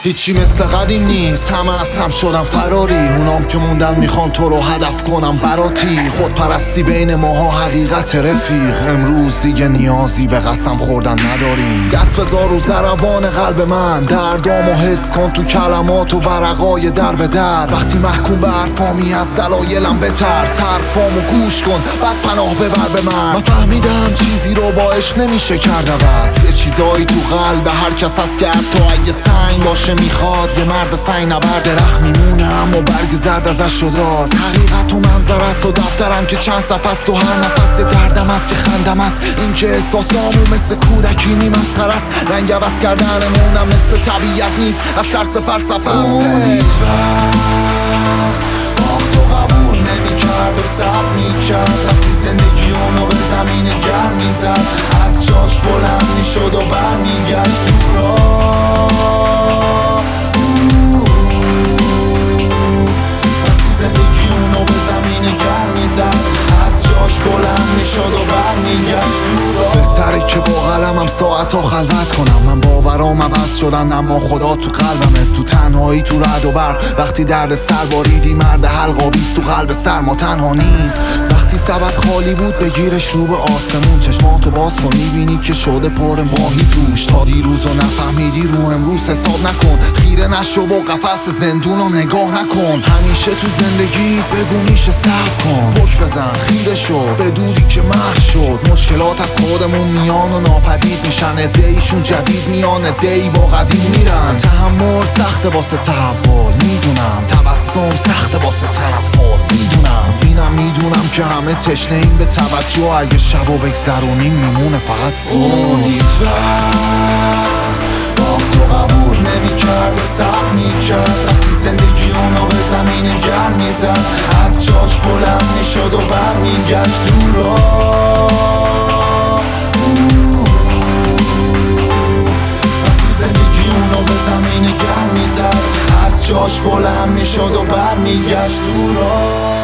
هیچی مثل قدیم نیست، همه از هم شدن فراری. اونام که موندن میخوان تو رو هدف کنم براتی. خودپرستی بین ماها حقیقت رفیق. امروز دیگه نیازی به قسم خوردن نداریم. دست بذار رو ضربان قلب من، دردامو حس کن تو کلمات و ورقای در به در. وقتی محکوم به حرفامی از دلایلم بترس، حرفامو گوش کن بعد پناه ببر به من فهمیدم چیزی رو با عشق نمیشه کرد عوض. یه چیزایی تو قلب هر کس هست که حتی اگه سنگ باشه میخواد یه مرد سنگ نبرد. درخت میمونه اما برگ زرد ازش شداست. حقیقت و منظر است و دفترم که چند صفحه است و هر نفس یه دردم است یه خندم است. این که احساسامو مثل کودکی مسخره است. رنگ عوض کردنمونم مثل طبیعت نیست، از ترس فلسفه است. هیچ وقت باخت و قبول نمی‌کرد و صبر می‌کرد. وقتی زندگی اونو به زمین گرم می‌زد، از جاش بلند می‌شد و برمیگشت تو راه. وقتی زندگی اونو به زمین گرم می‌زد، از جاش بلند می‌شد و برمیگشت تو راه. بهتره که با قلمم ساعت‌ها خلوت کنم. من باورام عوض شدن اما خدا تو قلبمه. تو تنهایی تو رعد و برق وقتی درد سر باریدی، مرد حلقاویز تو قلب سرما تنها نیست. وقتی سبد خالی بود بگیرش رو به آسمون، چشماتو باز کن میبینی که شده پر ماهی توش. تا دیروزو نفهمیدی رو امروز حساب نکن. خیره نشو و قفس زندونو نگاه نکن. همیشه تو زندگی بگو میشه صبر کن. پشت بزن خیره شو بدونی که محو شد. مشکلات از خودمون میان و ناپدید میشن. عده‌ایشون جدید میان، عده‌ای با قدیم میرن. تحمل سخته واسه تحول میدونم، تبسم سخته واسه تنفر میدونم. اینم میدونم که همه تشنه این به توجه. اگه شبو بگذرونیم میمونه فقط صبح. هیچ وقت باخت و قبول نمی‌کرد و صبر می‌کرد. وقتی زندگی اونو به زمین گرم می‌زد، از جاش بلند می‌شد و برمیگشت تو راه. وقتی زندگی اونو به زمین گرم می‌زد، از جاش بلند می‌شد و برمیگشت تو راه.